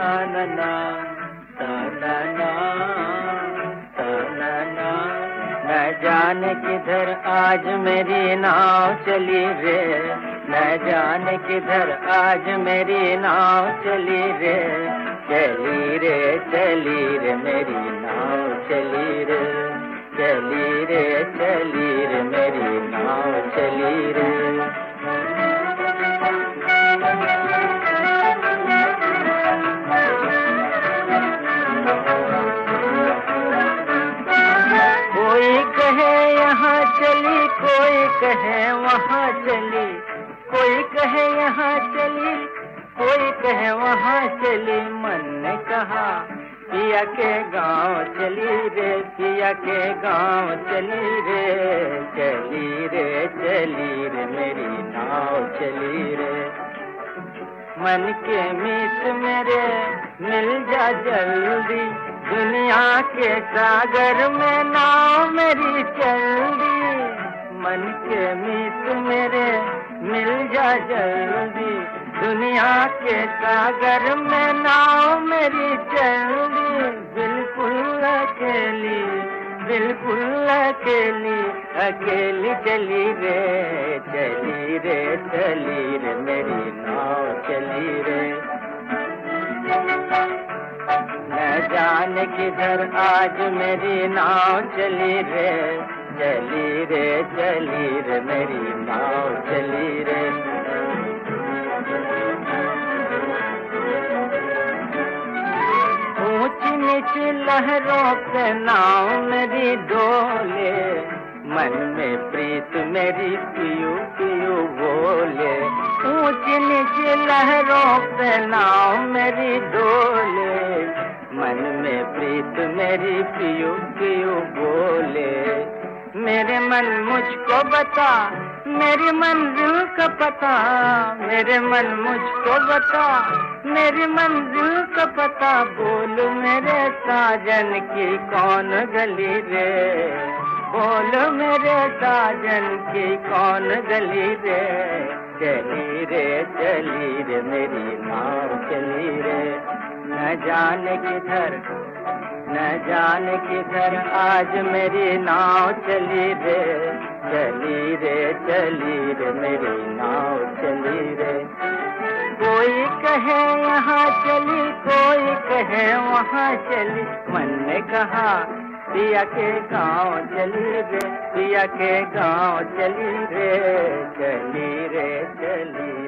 तानना तानना तानना। न जाने किधर आज मेरी नाव चली रे, न जाने किधर आज मेरी नाव चली रे, चली रे मेरी नाव चली रे, चली रे मेरी नाव चली रे। कोई कहे यहाँ चली, कोई कहे वहाँ चली, कोई कहे यहाँ चली, कोई कहे वहाँ चली। मन ने कहा पिया के गांव चली रे, पिया के गांव चली रे, चली रे मेरी नाव चली रे। मन के मीत मेरे मिल जा जल्दी, दुनिया के सागर में नाव मेरी चल दी। मन के मीत मेरे मिल जा जल्दी, दुनिया के सागर में नाव मेरी चल दी। बिल्कुल अकेली, बिल्कुल अकेली, अकेली चली रे, चली रे मेरी नाव चली रे। न जाने किधर आज मेरी नाव चली रे, चली रे मेरी नाव चली रे। ऊंची नीची लहरों पे नाव मेरी डोले, मन में प्रीत मेरी पियू पियू बोले। ऊंची नीची लहरों पे नाव मेरी डोले, मन में प्रीत मेरी पियू पियू बोले। मेरे मन मुझको बता मेरी मंजिल का पता, मेरे मन मुझको बता मेरी मंजिल का पता। बोल मेरे साजन की कौन गली रे, बोल मेरे साजन की कौन गली रे, चली रे मेरी नाव चली रे। न जाने किधर, न जाने किधर आज मेरी नाव चली रे, चली रे मेरी नाव चली रे। कोई कहे यहाँ चली, कोई कहे वहाँ चली। मन ने कहा पिया के गाँव चली रे, पिया के गाँव चली रे, चली रे चली।